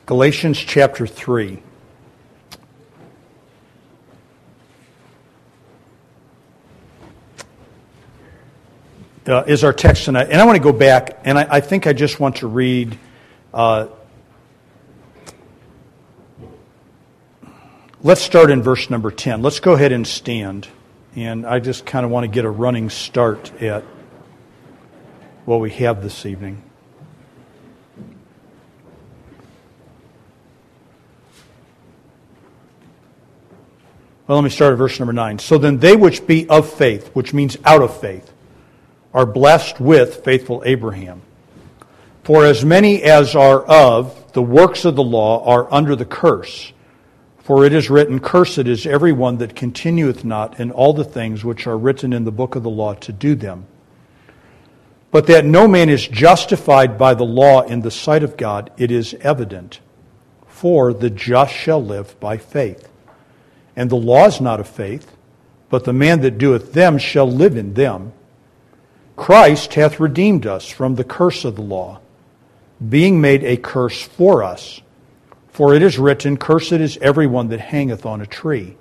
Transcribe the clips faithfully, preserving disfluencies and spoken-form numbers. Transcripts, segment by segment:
Galatians chapter three. Uh, is our text tonight. And I want to go back, and I, I think I just want to read uh, let's start in verse number ten. Let's go ahead and stand. And I just kind of want to get a running start at what we have this evening. Well, let me start at verse number nine. So then they which be of faith, which means out of faith, are blessed with faithful Abraham. For as many as are of the works of the law are under the curse. For it is written, Cursed is every one that continueth not in all the things which are written in the book of the law to do them. But that no man is justified by the law in the sight of God, it is evident. For the just shall live by faith. And the law is not of faith, but the man that doeth them shall live in them. Christ hath redeemed us from the curse of the law, being made a curse for us. For it is written, Cursed is every one that hangeth on a tree,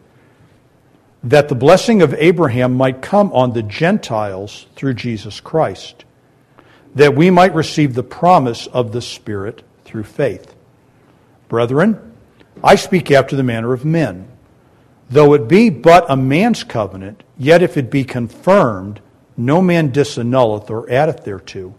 that the blessing of Abraham might come on the Gentiles through Jesus Christ, that we might receive the promise of the Spirit through faith. Brethren, I speak after the manner of men. Though it be but a man's covenant, yet if it be confirmed, no man disannulleth or addeth thereto.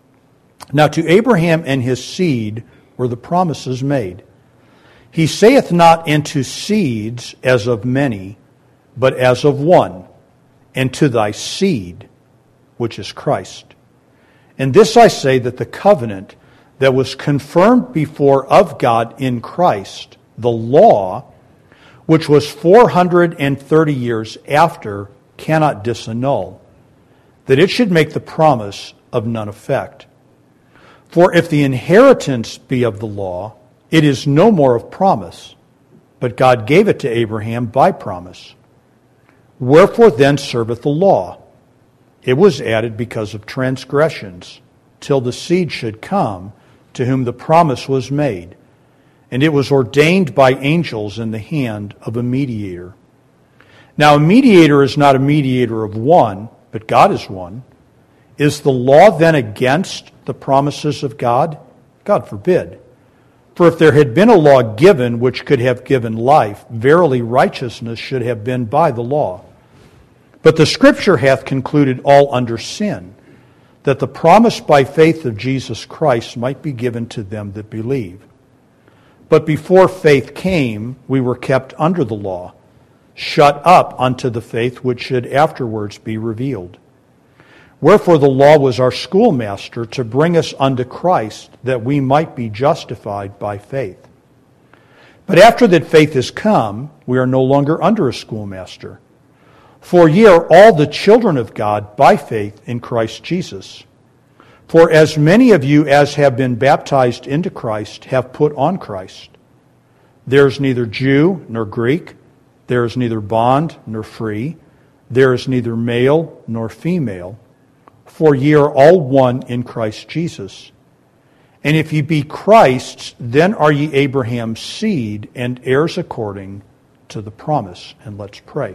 Now to Abraham and his seed were the promises made. He saith not into seeds as of many, but as of one, and to thy seed, which is Christ. And this I say, that the covenant that was confirmed before of God in Christ, the law, which was four hundred thirty years after, cannot disannul, that it should make the promise of none effect. For if the inheritance be of the law, it is no more of promise, but God gave it to Abraham by promise. Wherefore then serveth the law? It was added because of transgressions, till the seed should come, to whom the promise was made. And it was ordained by angels in the hand of a mediator. Now a mediator is not a mediator of one, but God is one. Is the law then against the promises of God? God forbid. For if there had been a law given which could have given life, verily righteousness should have been by the law. But the Scripture hath concluded all under sin, that the promise by faith of Jesus Christ might be given to them that believe. But before faith came, we were kept under the law, shut up unto the faith which should afterwards be revealed. Wherefore the law was our schoolmaster to bring us unto Christ, that we might be justified by faith. But after that faith is come, we are no longer under a schoolmaster. For ye are all the children of God by faith in Christ Jesus. For as many of you as have been baptized into Christ have put on Christ. There is neither Jew nor Greek, there is neither bond nor free, there is neither male nor female, for ye are all one in Christ Jesus. And if ye be Christ's, then are ye Abraham's seed and heirs according to the promise. And let's pray.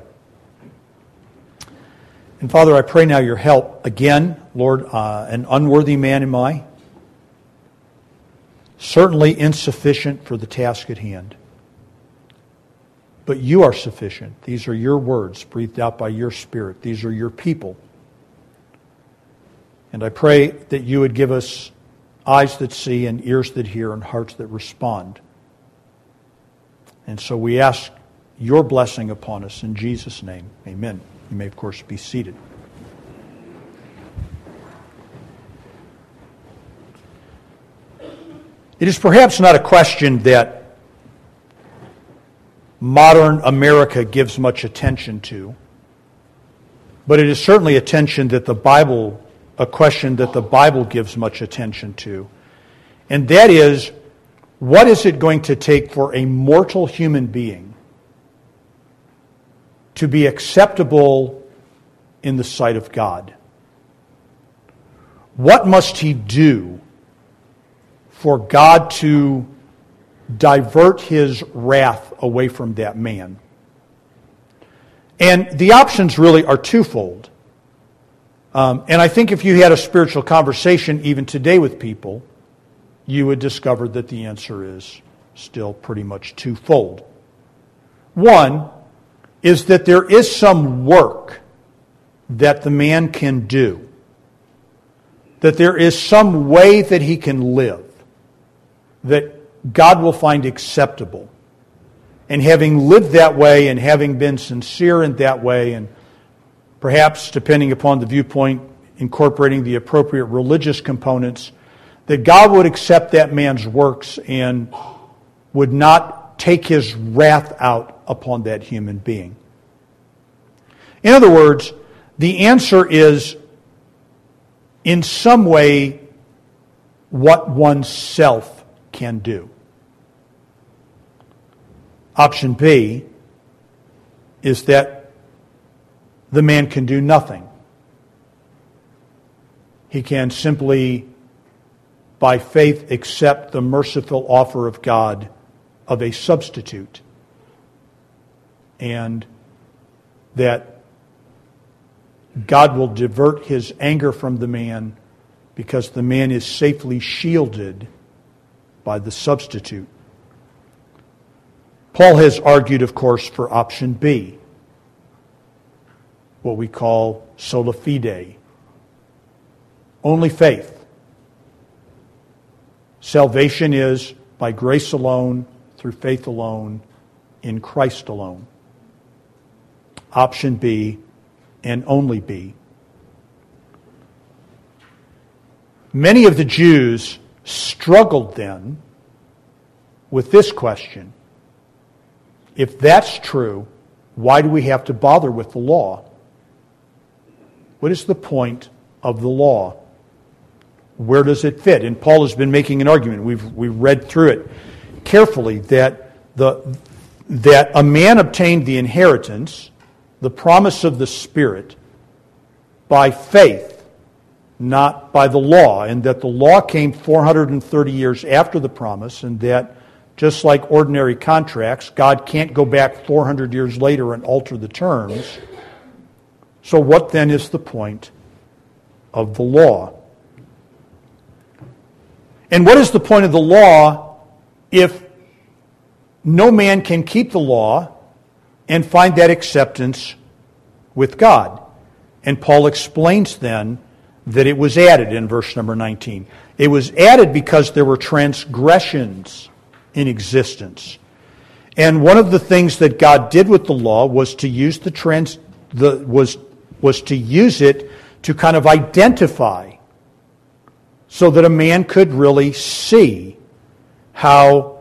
And Father, I pray now your help. Again, Lord, uh, an unworthy man am I, certainly insufficient for the task at hand. But you are sufficient. These are your words breathed out by your Spirit. These are your people. And I pray that you would give us eyes that see and ears that hear and hearts that respond. And so we ask your blessing upon us in Jesus' name. Amen. You may, of course, be seated. It is perhaps not a question that modern America gives much attention to, but it is certainly attention that the Bible, a question that the Bible gives much attention to. And that is, what is it going to take for a mortal human being to be acceptable in the sight of God? What must he do for God to divert his wrath away from that man. And the options really are twofold. Um, and I think if you had a spiritual conversation even today with people, you would discover that the answer is still pretty much twofold. One is that there is some work that the man can do, that there is some way that he can live that God will find acceptable. And having lived that way and having been sincere in that way, and perhaps, depending upon the viewpoint, incorporating the appropriate religious components, that God would accept that man's works and would not take his wrath out upon that human being. In other words, the answer is, in some way, what oneself can do. Option B is that the man can do nothing. He can simply, by faith, accept the merciful offer of God of a substitute, and that God will divert his anger from the man because the man is safely shielded by the substitute. Paul has argued, of course, for option B, what we call sola fide, only faith. Salvation is by grace alone, through faith alone, in Christ alone. Option B, and only B. Many of the Jews struggled then with this question. If that's true, why do we have to bother with the law? What is the point of the law? Where does it fit? And Paul has been making an argument. We've we've read through it carefully that the that a man obtained the inheritance, the promise of the Spirit, by faith, not by the law, and that the law came four hundred thirty years after the promise, and that just like ordinary contracts, God can't go back four hundred years later and alter the terms. So what then is the point of the law? And what is the point of the law if no man can keep the law and find that acceptance with God? And Paul explains then that it was added in verse number nineteen. It was added because there were transgressions in existence. And one of the things that God did with the law was to use the trans the was was to use it to kind of identify, so that a man could really see how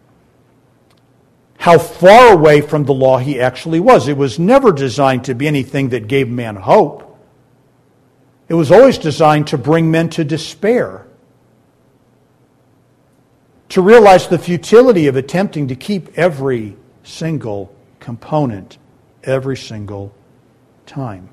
how far away from the law he actually was. It was never designed to be anything that gave man hope. It was always designed to bring men to despair, to realize the futility of attempting to keep every single component every single time.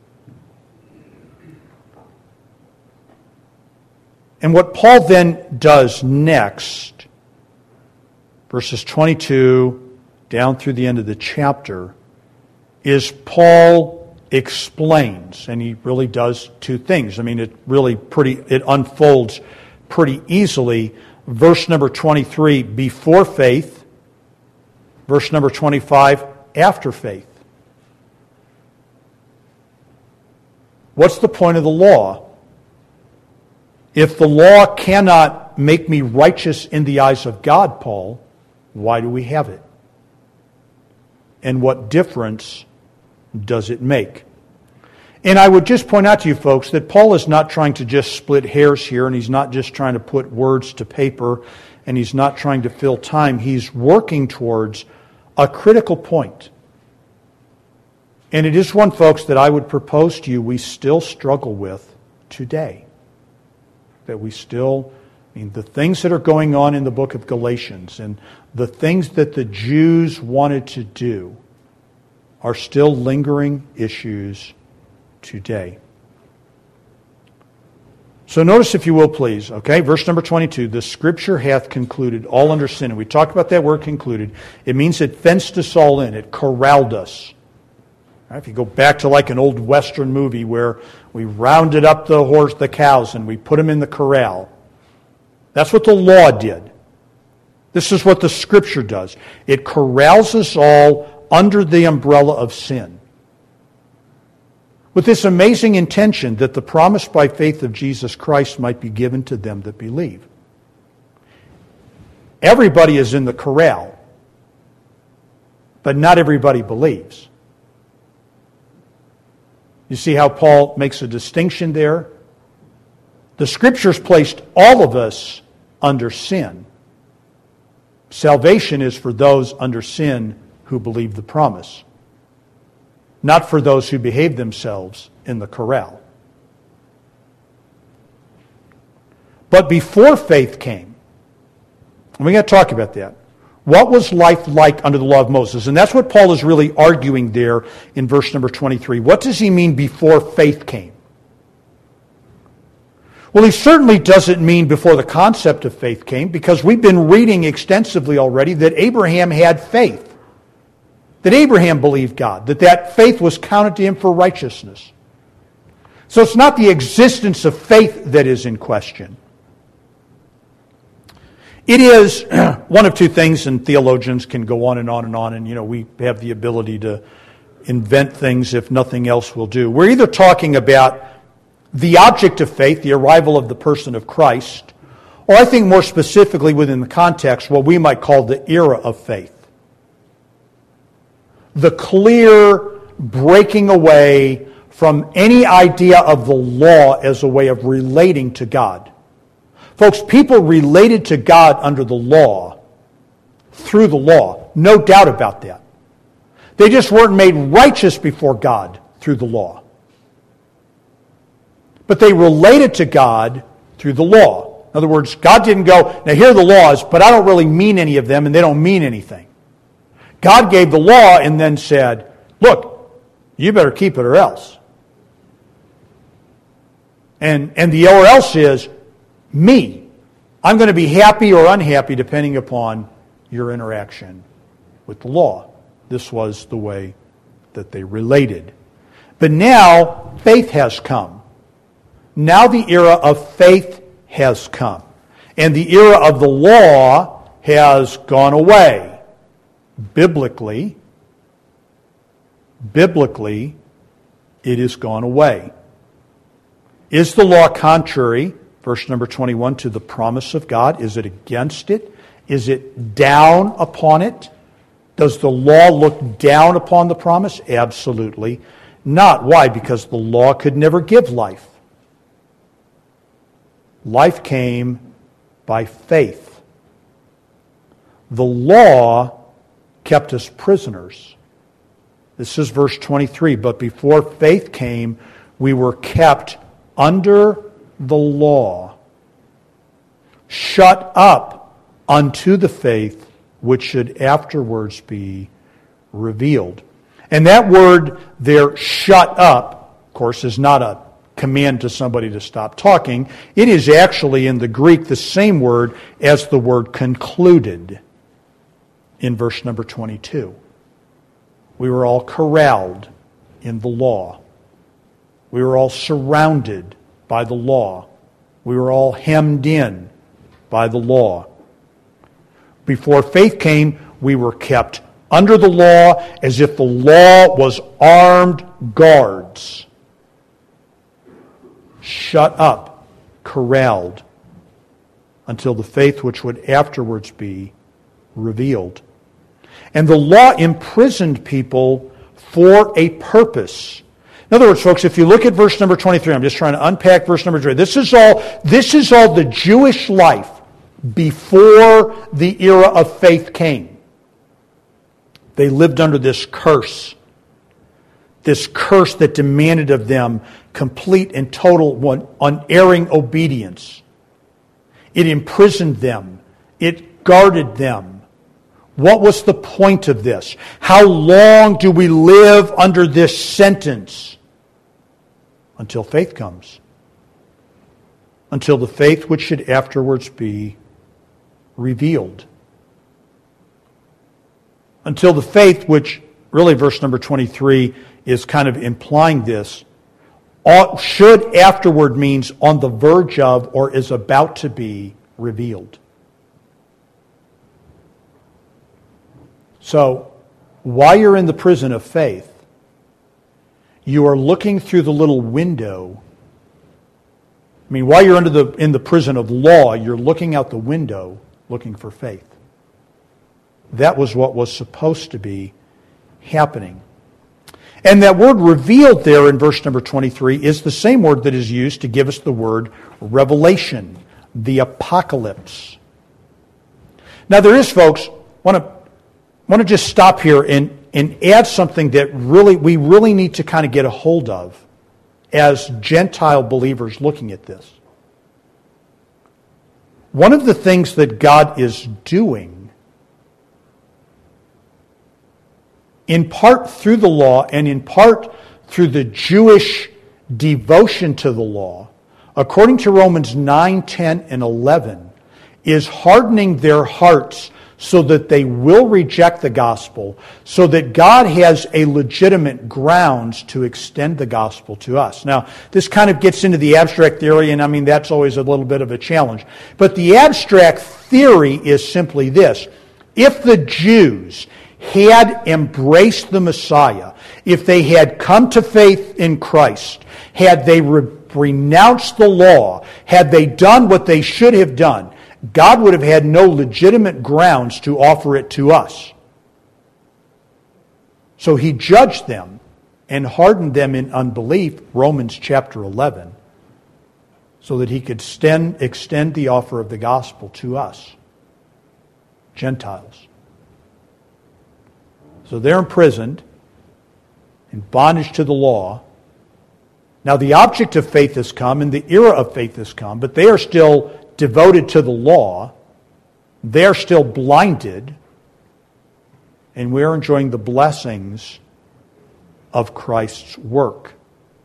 And what Paul then does next, verses twenty-two down through the end of the chapter, is Paul explains, and he really does two things. I mean, it really pretty, it unfolds pretty easily. Verse number twenty-three, before faith. Verse number twenty-five, after faith. What's the point of the law? If the law cannot make me righteous in the eyes of God, Paul, why do we have it? And what difference does it make? And I would just point out to you folks that Paul is not trying to just split hairs here, and he's not just trying to put words to paper, and he's not trying to fill time. He's working towards a critical point. And it is one, folks, that I would propose to you we still struggle with today. That we still, I mean, the things that are going on in the book of Galatians and the things that the Jews wanted to do are still lingering issues today. So notice, if you will, please, okay, verse number twenty-two, the Scripture hath concluded all under sin. And we talked about that word concluded. It means it fenced us all in. It corralled us. Right? If you go back to like an old Western movie where we rounded up the horse, the cows, and we put them in the corral. That's what the law did. This is what the Scripture does. It corrals us all under the umbrella of sin, with this amazing intention that the promise by faith of Jesus Christ might be given to them that believe. Everybody is in the corral, but not everybody believes. You see how Paul makes a distinction there? The Scriptures placed all of us under sin. Salvation is for those under sin who believe the promise, not for those who behave themselves in the corral. But before faith came, and we got to talk about that, what was life like under the law of Moses? And that's what Paul is really arguing there in verse number twenty-three. What does he mean before faith came? Well, he certainly doesn't mean before the concept of faith came, because we've been reading extensively already that Abraham had faith. That Abraham believed God, that that faith was counted to him for righteousness. So it's not the existence of faith that is in question. It is one of two things, and theologians can go on and on and on, and you know we have the ability to invent things if nothing else will do. We're either talking about the object of faith, the arrival of the person of Christ, or I think more specifically within the context, what we might call the era of faith. The clear breaking away from any idea of the law as a way of relating to God. Folks, people related to God under the law, through the law, no doubt about that. They just weren't made righteous before God through the law. But they related to God through the law. In other words, God didn't go, now here are the laws, but I don't really mean any of them and they don't mean anything. God gave the law and then said, look, you better keep it or else. And, and the or else is me. I'm going to be happy or unhappy depending upon your interaction with the law. This was the way that they related. But now faith has come. Now the era of faith has come. And the era of the law has gone away. Biblically, biblically, it is gone away. Is the law contrary, verse number twenty-one, to the promise of God? Is it against it? Is it down upon it? Does the law look down upon the promise? Absolutely not. Why? Because the law could never give life. Life came by faith. The law kept us prisoners. This is verse twenty-three. But before faith came, we were kept under the law, shut up unto the faith which should afterwards be revealed. And that word there, shut up, of course, is not a command to somebody to stop talking. It is actually in the Greek the same word as the word concluded in verse number twenty-two. We were all corralled in the law. We were all surrounded by the law. We were all hemmed in by the law. Before faith came, we were kept under the law as if the law was armed guards. Shut up, corralled, until the faith which would afterwards be revealed. And the law imprisoned people for a purpose. In other words, folks, if you look at verse number twenty-three, I'm just trying to unpack verse number three. This is all, this is all the Jewish life before the era of faith came. They lived under this curse. This curse that demanded of them complete and total, unerring obedience. It imprisoned them. It guarded them. What was the point of this? How long do we live under this sentence? Until faith comes. until the faith which should afterwards be revealed. Until the faith which, really verse number twenty-three is kind of implying this, should afterward means on the verge of or is about to be revealed. So, while you're in the prison of faith, you are looking through the little window. I mean, while you're under the, in the prison of law, you're looking out the window looking for faith. That was what was supposed to be happening. And that word revealed there in verse number twenty-three is the same word that is used to give us the word revelation, the apocalypse. Now there is, folks, want to want to just stop here and, and add something that really we really need to kind of get a hold of as Gentile believers looking at this. One of the things that God is doing, in part through the law and in part through the Jewish devotion to the law, according to Romans nine, ten, and eleven, is hardening their hearts so that they will reject the gospel, so that God has a legitimate grounds to extend the gospel to us. Now, this kind of gets into the abstract theory, and I mean, that's always a little bit of a challenge. But the abstract theory is simply this. If the Jews had embraced the Messiah, if they had come to faith in Christ, had they re- renounced the law, had they done what they should have done, God would have had no legitimate grounds to offer it to us. So he judged them and hardened them in unbelief, Romans chapter eleven, so that he could extend, extend the offer of the gospel to us, Gentiles. So they're imprisoned, in bondage to the law. Now the object of faith has come, and the era of faith has come, but they are still devoted to the law. They're still blinded, and we're enjoying the blessings of Christ's work.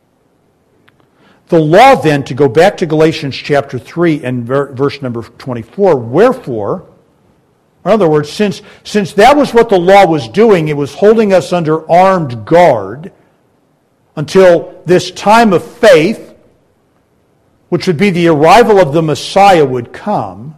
The law then, to go back to Galatians chapter three and verse number twenty-four, wherefore, in other words, since, since that was what the law was doing, it was holding us under armed guard until this time of faith, which would be the arrival of the Messiah, would come.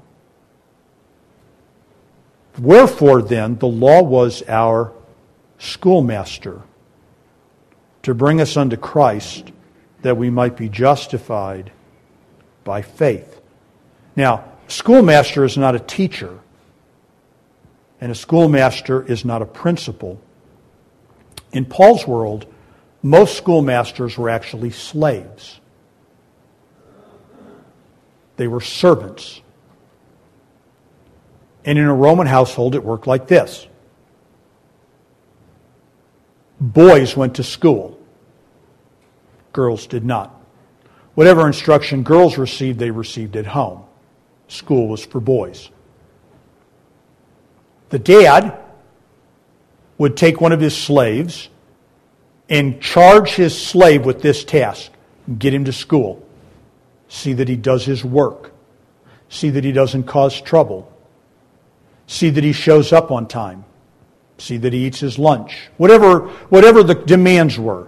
Wherefore then, the law was our schoolmaster to bring us unto Christ, that we might be justified by faith. Now, schoolmaster is not a teacher, and a schoolmaster is not a principal. In Paul's world, most schoolmasters were actually slaves. They were servants. And in a Roman household, it worked like this. Boys went to school. Girls did not. Whatever instruction girls received, they received at home. School was for boys. The dad would take one of his slaves and charge his slave with this task. Get him to school. See that he does his work. See that he doesn't cause trouble. See that he shows up on time. See that he eats his lunch. Whatever, whatever the demands were.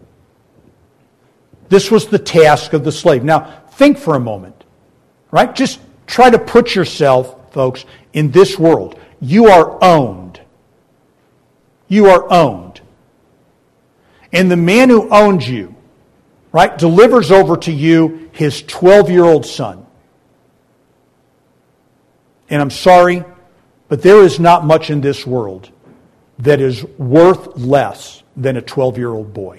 This was the task of the slave. Now, think for a moment. Right? Just try to put yourself, folks, in this world. You are owned. You are owned. And the man who owns you, right, delivers over to you his twelve-year-old son. And I'm sorry, but there is not much in this world that is worth less than a twelve-year-old boy.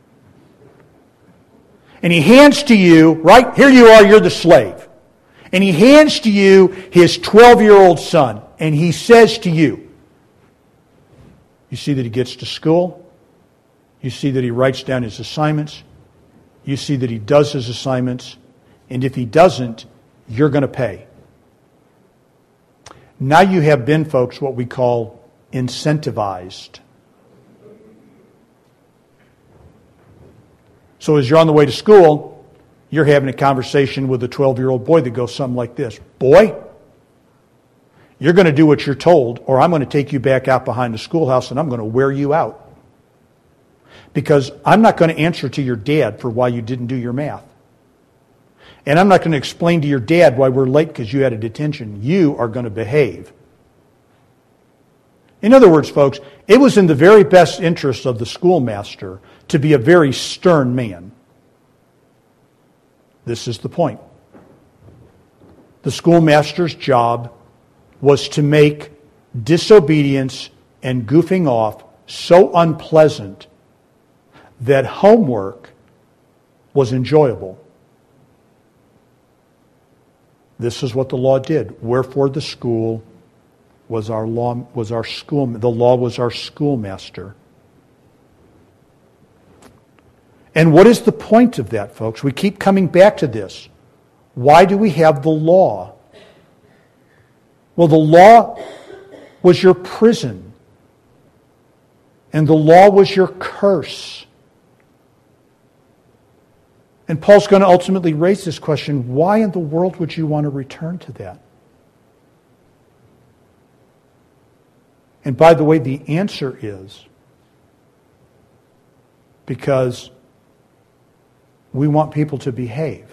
And he hands to you, right, here you are, you're the slave. And he hands to you his twelve-year-old son, and he says to you, you see that he gets to school, you see that he writes down his assignments, you see that he does his assignments, and if he doesn't, you're going to pay. Now you have been, folks, what we call incentivized. So as you're on the way to school, you're having a conversation with a twelve-year-old boy that goes something like this. Boy, you're going to do what you're told, or I'm going to take you back out behind the schoolhouse and I'm going to wear you out. Because I'm not going to answer to your dad for why you didn't do your math. And I'm not going to explain to your dad why we're late because you had a detention. You are going to behave. In other words, folks, it was in the very best interest of the schoolmaster to be a very stern man. This is the point. The schoolmaster's job was to make disobedience and goofing off so unpleasant that homework was enjoyable. This is what the law did. Wherefore the school was our law was our school the law was our schoolmaster. And what is the point of that, folks? We keep coming back to this. Why do we have the law? Well, the law was your prison. And the law was your curse. And Paul's going to ultimately raise this question, why in the world would you want to return to that? And by the way, the answer is because we want people to behave.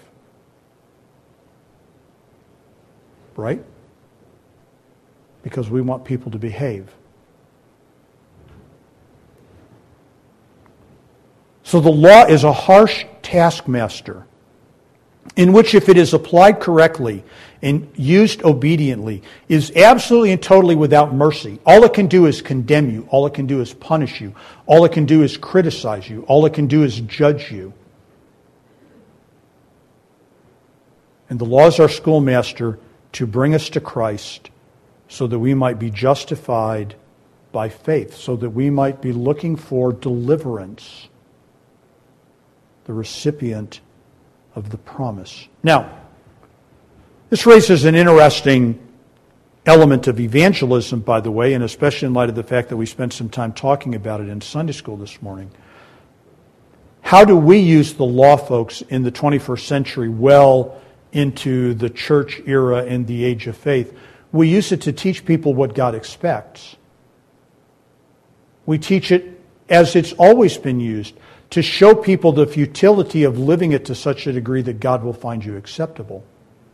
Right? Because we want people to behave. So the law is a harsh taskmaster in which, if it is applied correctly and used obediently, is absolutely and totally without mercy. All it can do is condemn you. All it can do is punish you. All it can do is criticize you. All it can do is judge you. And the law is our schoolmaster to bring us to Christ so that we might be justified by faith, so that we might be looking for deliverance, the recipient of the promise. Now, this raises an interesting element of evangelism, by the way, and especially in light of the fact that we spent some time talking about it in Sunday school this morning. How do we use the law, folks, in the twenty-first century, well into the church era and the age of faith? We use it to teach people what God expects. We teach it as it's always been used, to show people the futility of living it to such a degree that God will find you acceptable.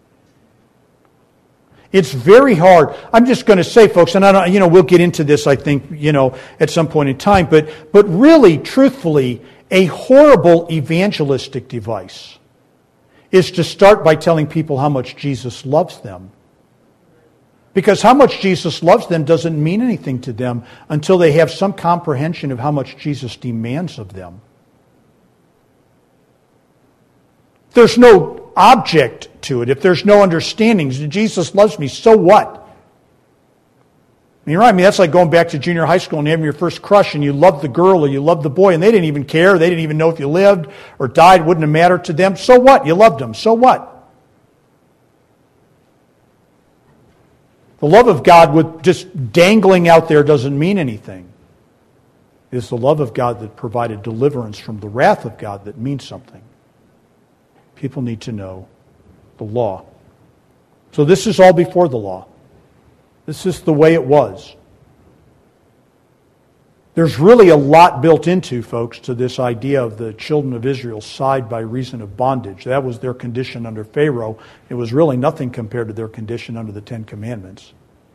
It's very hard. I'm just going to say, folks, and I don't, you know, we'll get into this, I think, you know, at some point in time, but but really, truthfully, a horrible evangelistic device is to start by telling people how much Jesus loves them. Because how much Jesus loves them doesn't mean anything to them until they have some comprehension of how much Jesus demands of them. There's no object to it. If there's no understanding, Jesus loves me, so what? You're right. I mean, that's like going back to junior high school and having your first crush and you loved the girl or you loved the boy and they didn't even care. They didn't even know if you lived or died. Wouldn't have mattered to them. So what? You loved them. So what? The love of God with just dangling out there doesn't mean anything. It is the love of God that provided deliverance from the wrath of God that means something. People need to know the law. So this is all before the law. This is the way it was. There's really a lot built into, folks, to this idea of the children of Israel side by reason of bondage. That was their condition under Pharaoh. It was really nothing compared to their condition under the Ten Commandments.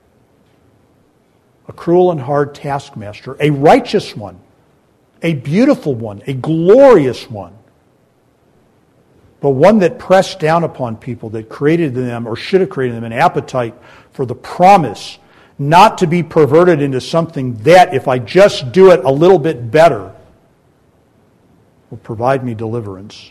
A cruel and hard taskmaster, a righteous one, a beautiful one, a glorious one, but one that pressed down upon people, that created in them, or should have created in them, an appetite for the promise, not to be perverted into something that, if I just do it a little bit better, will provide me deliverance.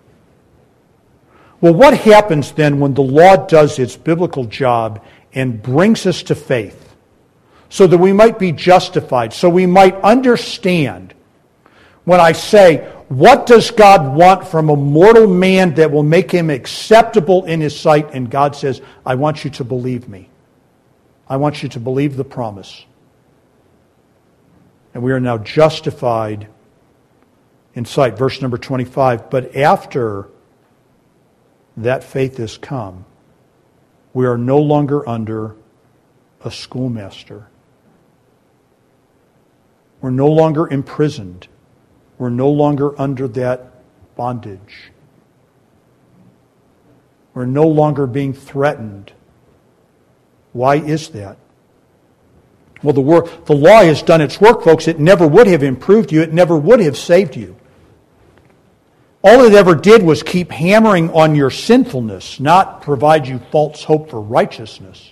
Well, what happens then when the law does its biblical job and brings us to faith so that we might be justified, so we might understand when I say, what does God want from a mortal man that will make him acceptable in His sight? And God says, I want you to believe me. I want you to believe the promise. And we are now justified in sight. Verse number twenty-five. But after that faith has come, we are no longer under a schoolmaster. We're no longer imprisoned. We're no longer under that bondage. We're no longer being threatened. Why is that? Well, the, work, the law has done its work, folks. It never would have improved you. It never would have saved you. All it ever did was keep hammering on your sinfulness, not provide you false hope for righteousness.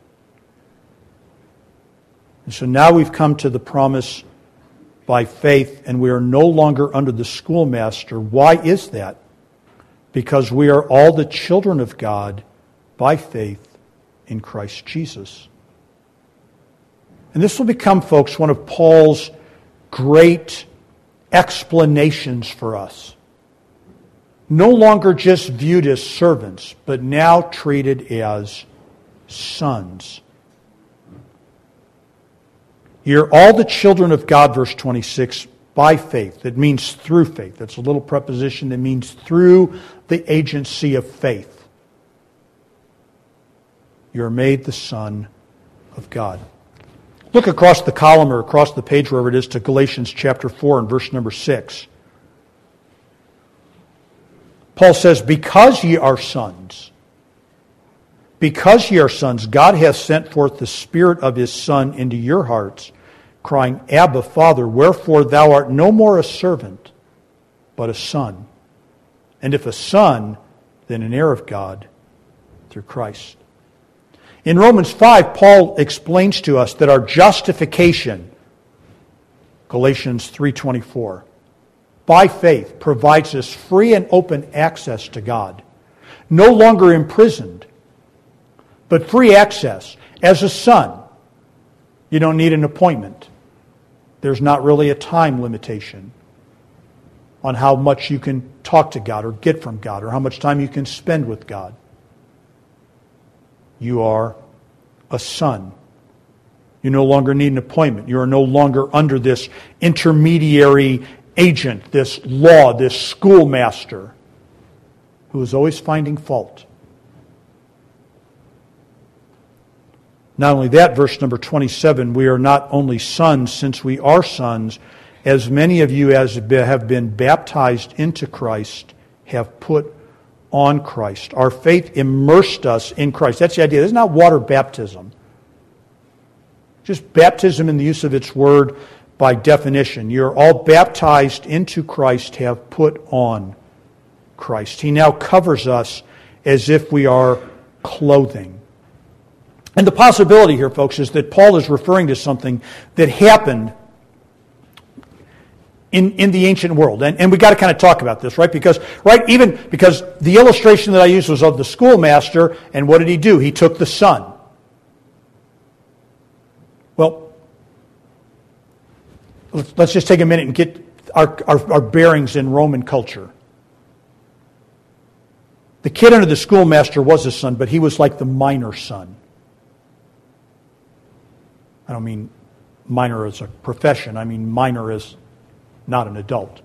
And so now we've come to the promise by faith, and we are no longer under the schoolmaster. Why is that? Because we are all the children of God by faith in Christ Jesus. And this will become, folks, one of Paul's great explanations for us. No longer just viewed as servants, but now treated as sons. You're all the children of God, verse twenty-six, by faith. That means through faith. That's a little preposition that means through the agency of faith. You're made the son of God. Look across the column or across the page, wherever it is, to Galatians chapter four and verse number six. Paul says, because ye are sons, because ye are sons, God hath sent forth the Spirit of His Son into your hearts, crying, Abba, Father, wherefore thou art no more a servant, but a son. And if a son, then an heir of God through Christ. In Romans five, Paul explains to us that our justification, Galatians three twenty-four, by faith provides us free and open access to God. No longer imprisoned, but free access. As a son, you don't need an appointment. There's not really a time limitation on how much you can talk to God or get from God or how much time you can spend with God. You are a son. You no longer need an appointment. You are no longer under this intermediary agent, this law, this schoolmaster who is always finding fault. Not only that, verse number twenty-seven, we are not only sons, since we are sons, as many of you as have been baptized into Christ have put on Christ. Our faith immersed us in Christ. That's the idea. This is not water baptism. Just baptism in the use of its word by definition. You're all baptized into Christ, have put on Christ. He now covers us as if we are clothing. And the possibility here, folks, is that Paul is referring to something that happened in, in the ancient world. And, and we've got to kind of talk about this, right? Because, right, even because the illustration that I used was of the schoolmaster, and what did he do? He took the son. Well, let's, let's just take a minute and get our, our, our bearings in Roman culture. The kid under the schoolmaster was a son, but he was like the minor son. I don't mean minor as a profession. I mean minor as not an adult.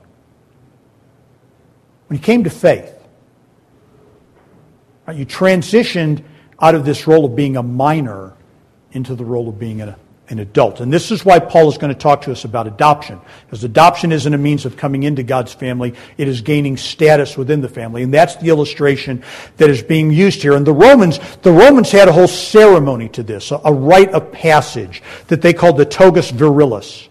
When you came to faith, right, you transitioned out of this role of being a minor into the role of being a, an adult. And this is why Paul is going to talk to us about adoption. Because adoption isn't a means of coming into God's family. It is gaining status within the family. And that's the illustration that is being used here. And the Romans, the Romans had a whole ceremony to this, a, a rite of passage that they called the togus virilis.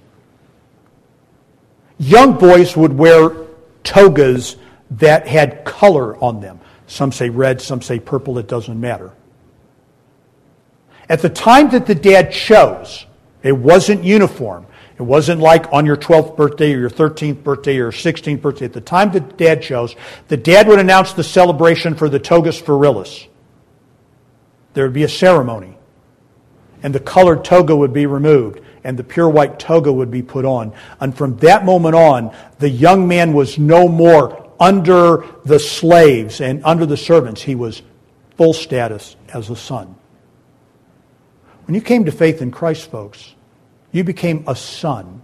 Young boys would wear togas that had color on them. Some say red, some say purple, it doesn't matter. At the time that the dad chose, it wasn't uniform. It wasn't like on your twelfth birthday or your thirteenth birthday or your sixteenth birthday. At the time that dad chose, the dad would announce the celebration for the togus virilis. There would be a ceremony. And the colored toga would be removed. And the pure white toga would be put on. And from that moment on, the young man was no more under the slaves and under the servants. He was full status as a son. When you came to faith in Christ, folks, you became a son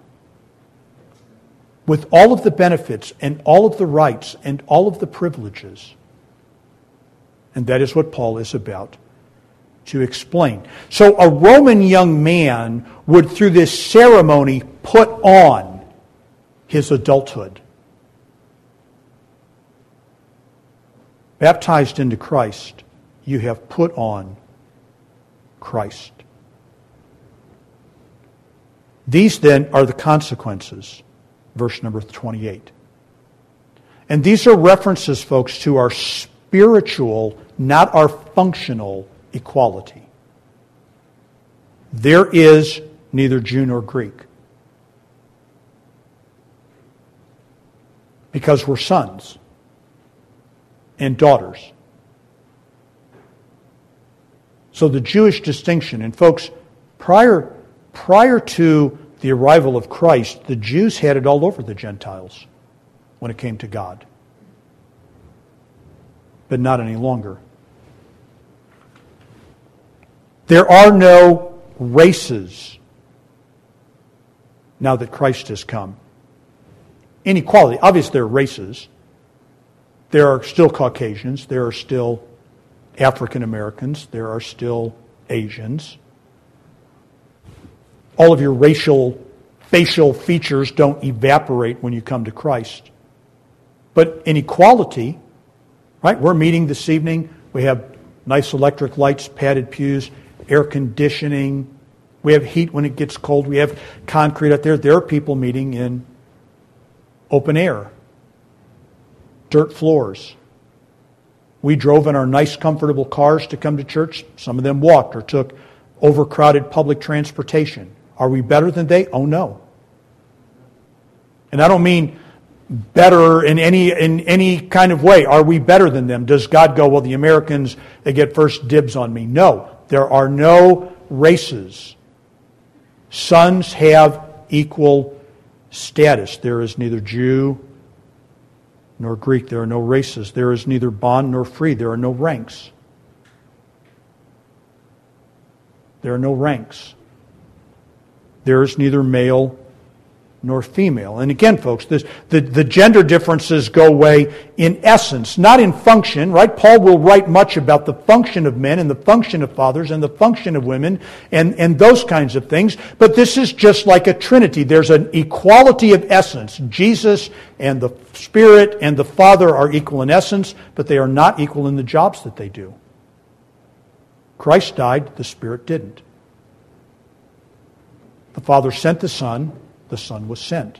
with all of the benefits and all of the rights and all of the privileges And that is what Paul is about to explain. So a Roman young man would, through this ceremony, put on his adulthood. Baptized into Christ, you have put on Christ. These then are the consequences. Verse number twenty-eight. And these are references, folks, to our spiritual, not our functional equality. There is neither Jew nor Greek. Because we're sons and daughters. So the Jewish distinction, and folks, prior, prior to the arrival of Christ, the Jews had it all over the Gentiles when it came to God. But not any longer. There are no races now that Christ has come. Inequality. Obviously, there are races. There are still Caucasians. There are still African Americans. There are still Asians. All of your racial, facial features don't evaporate when you come to Christ. But inequality, right? We're meeting this evening. We have nice electric lights, padded pews, air conditioning. We have heat when it gets cold. We have concrete out there. There are people meeting in open air, dirt floors. We drove in our nice, comfortable cars to come to church. Some of them walked or took overcrowded public transportation. Are we better than they? Oh, no. And I don't mean better in any in any kind of way. Are we better than them? Does God go, well, the Americans, they get first dibs on me? No. There are no races. Sons have equal status. There is neither Jew nor Greek. There are no races. There is neither bond nor free. There are no ranks. There are no ranks. There is neither male nor female. And again, folks, this, the, the gender differences go away in essence, not in function, right? Paul will write much about the function of men and the function of fathers and the function of women and, and those kinds of things. But this is just like a Trinity. There's an equality of essence. Jesus and the Spirit and the Father are equal in essence, but they are not equal in the jobs that they do. Christ died, the Spirit didn't. The Father sent the Son, the Son was sent.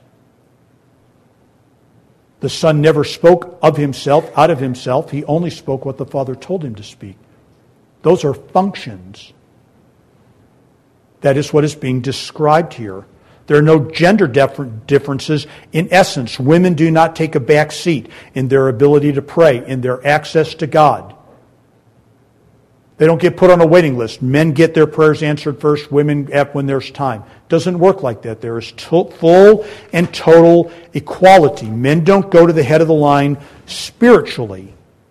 The Son never spoke of himself, out of himself. He only spoke what the Father told him to speak. Those are functions. That is what is being described here. There are no gender differences. In essence, women do not take a back seat in their ability to pray, in their access to God. They don't get put on a waiting list. Men get their prayers answered first, women when there's time. Doesn't work like that. There is to- full and total equality. Men don't go to the head of the line spiritually.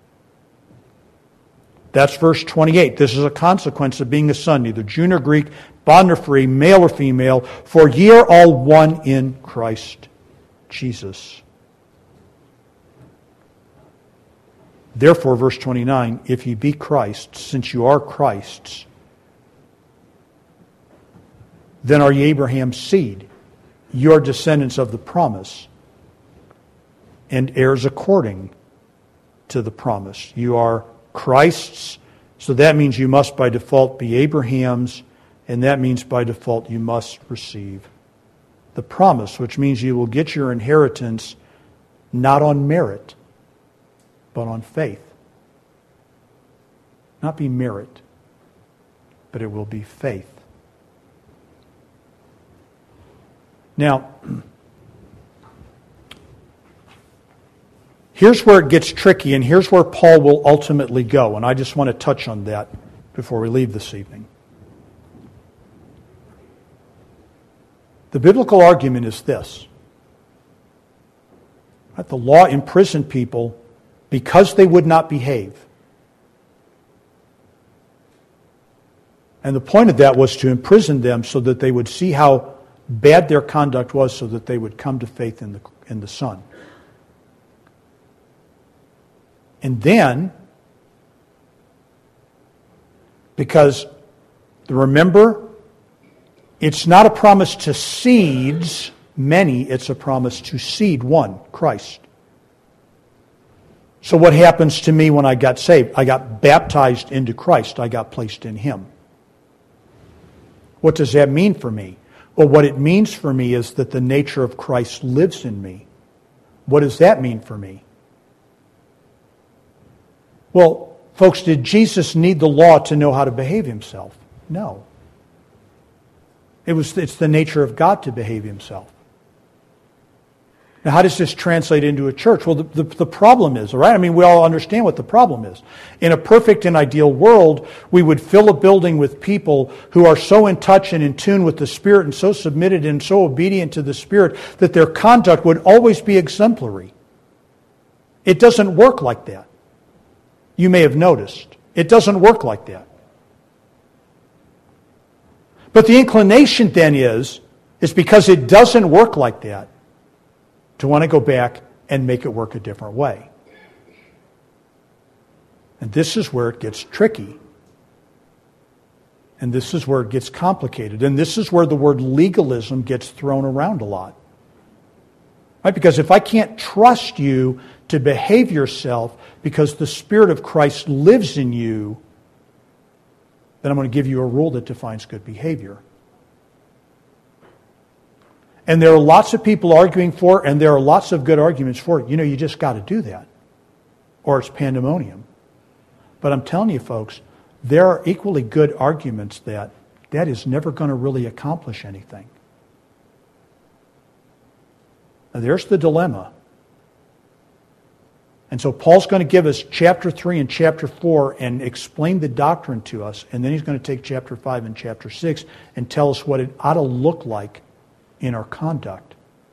That's verse twenty-eight. This is a consequence of being a son, neither Jew nor Greek, bond nor free, male or female, for ye are all one in Christ Jesus. Therefore, verse twenty-nine, if ye be Christ, since you are Christ's, then are ye Abraham's seed, you are descendants of the promise, and heirs according to the promise. You are Christ's, so that means you must by default be Abraham's, and that means by default you must receive the promise, which means you will get your inheritance not on merit, but on faith. Not be merit, but it will be faith. Now, here's where it gets tricky, and here's where Paul will ultimately go, and I just want to touch on that before we leave this evening. The biblical argument is this: that the law imprisoned people because they would not behave. And the point of that was to imprison them so that they would see how bad their conduct was, so that they would come to faith in the, in the Son. And then, Because, remember, it's not a promise to seeds, many, it's a promise to seed one, Christ. So what happens to me when I got saved? I got baptized into Christ. I got placed in Him. What does that mean for me? Well, what it means for me is that the nature of Christ lives in me. What does that mean for me? Well, folks, did Jesus need the law to know how to behave Himself? No. It was, it's the nature of God to behave Himself. Now, how does this translate into a church? Well, the, the, the problem is, all right? I mean, we all understand what the problem is. In a perfect and ideal world, we would fill a building with people who are so in touch and in tune with the Spirit and so submitted and so obedient to the Spirit that their conduct would always be exemplary. It doesn't work like that. You may have noticed. It doesn't work like that. But the inclination then is, is because it doesn't work like that, to want to go back and make it work a different way. And this is where it gets tricky. And this is where it gets complicated. And this is where the word legalism gets thrown around a lot. Right? Because if I can't trust you to behave yourself because the Spirit of Christ lives in you, then I'm going to give you a rule that defines good behavior. And there are lots of people arguing for it, and there are lots of good arguments for it. You know, you just got to do that, or it's pandemonium. But I'm telling you, folks, there are equally good arguments that that is never going to really accomplish anything. Now, there's the dilemma. And so Paul's going to give us chapter three and chapter four and explain the doctrine to us, and then he's going to take chapter five and chapter six and tell us what it ought to look like in our conduct.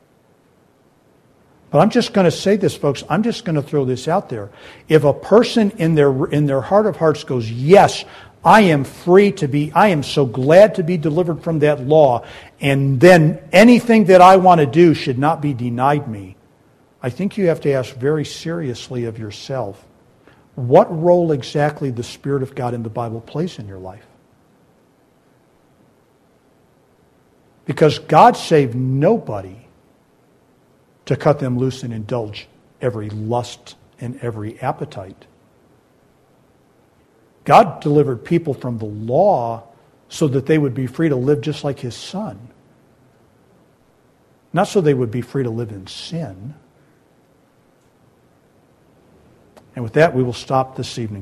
But I'm just going to say this, folks. I'm just going to throw this out there. If a person in their in their heart of hearts goes, yes, I am free to be, I am so glad to be delivered from that law, and then anything that I want to do should not be denied me, I think you have to ask very seriously of yourself, what role exactly the Spirit of God in the Bible plays in your life? Because God saved nobody to cut them loose and indulge every lust and every appetite. God delivered people from the law so that they would be free to live just like His Son. Not so they would be free to live in sin. And with that, we will stop this evening.